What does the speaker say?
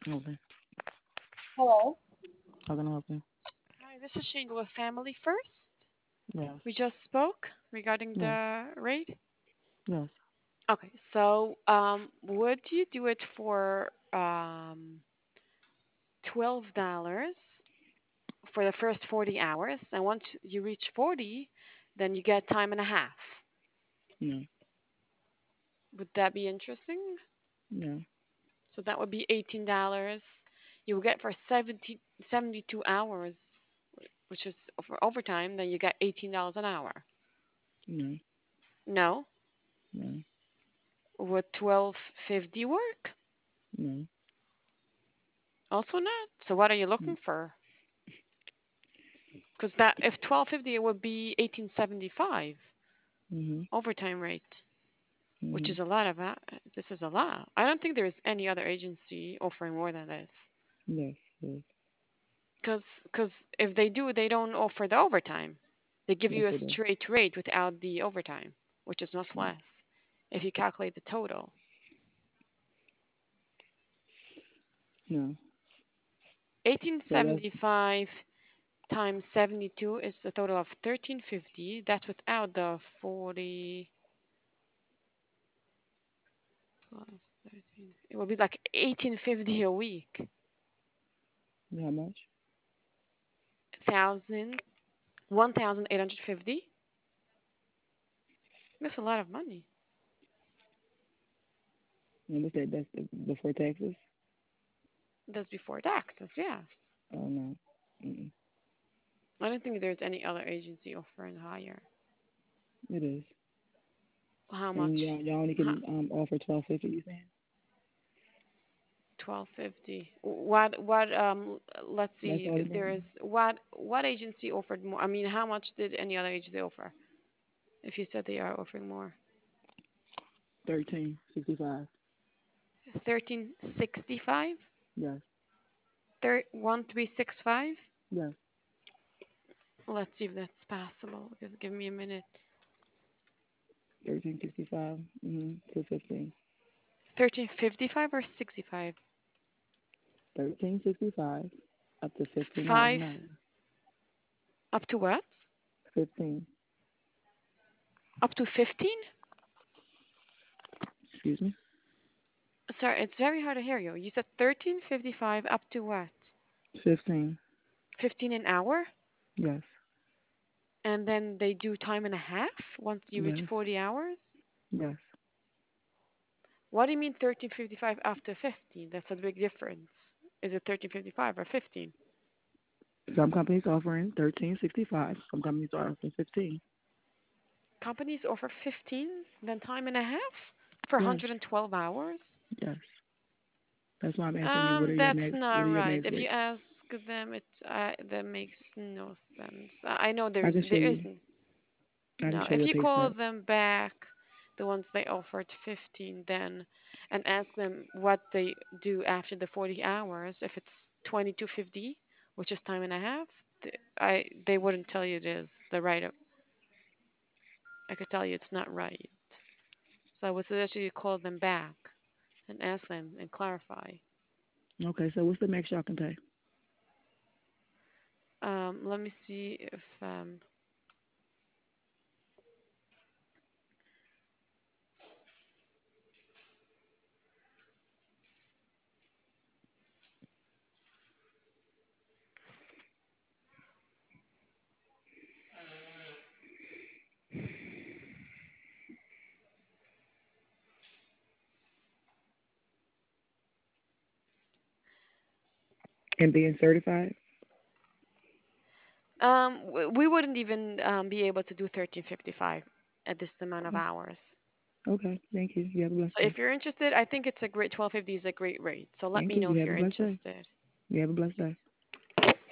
Okay. Hello. How can I help you? Hi, this is Shingo with Family First. Yes. We just spoke regarding Yes. the rate. Yes. Okay, so would you do it for $12 for the first 40 hours? And once you reach 40, then you get time and a half. No. Would that be interesting? No. So that would be $18. You will get for 72 hours, which is for overtime, then you get $18 an hour. No. No? No. Would 12.50 work? No. Also not. So what are you looking for? Because that if 12.50 it would be 18.75 Mhm. overtime rate, which Mhm. is a lot of this is a lot. I don't think there's any other agency offering more than this. Yes. Yes. Because if they do, they don't offer the overtime. They give Yes, you a it is. straight rate without the overtime, which is much less if you calculate the total. No. So that's 1875 times 72 is a total of 1350. That's without the 40 plus 13. It will be like 1850 a week. how much? Thousand, 1,850. That's a lot of money. And what's that? That's before taxes. That's before taxes, yes. Oh no. Mm-mm. I don't think there's any other agency offering higher. It is. How And much? y'all only Huh, can offer 12.50. You saying? 1250. What let's That's see all if it there is. is what agency offered more. I mean, how much did any other agency offer? If you said they are offering more. 13.65. 1365? Yes. 1365? Yes. Let's see if that's possible. Just give me a minute. 13.65. To 15. 1355 or 65? 13.65 up to $15 an 5 hour. up to what? 15. Up to 15? Excuse me. Sorry, it's very hard to hear you. You said 1355 up to what? 15. 15 an hour? Yes. And then they do time and a half once you reach Yes. 40 hours? Yes. What do you mean 1355 after 15? That's a big difference. Is it 1355 or 15? Some companies offering 13.65. Some companies are offering 15. Companies offer 15, then time and a half for Yes. 112 hours? Yes. That's why I'm asking you. What are your That's max? What not are your right. max If you rates? ask them, that makes no sense. I know I can show there you. isn't. I can No, show you if a you pay call stub. them back, the ones they offered 15 then, and ask them what they do after the 40 hours, if it's 2250, which is time and a half, they wouldn't tell you it is the right. I could tell you it's not right. So I would suggest you call them back and ask them and clarify. Okay. So what's the max y'all can pay? Let me see if And being certified. we wouldn't even be able to do 1355 at this amount of Okay. hours. Okay. Thank you. You have a blessed So day. if you're interested, I think it's a great 1250 is a great rate. So let Thank me you. know You if have a you're blessed day. interested. You have a blessed day.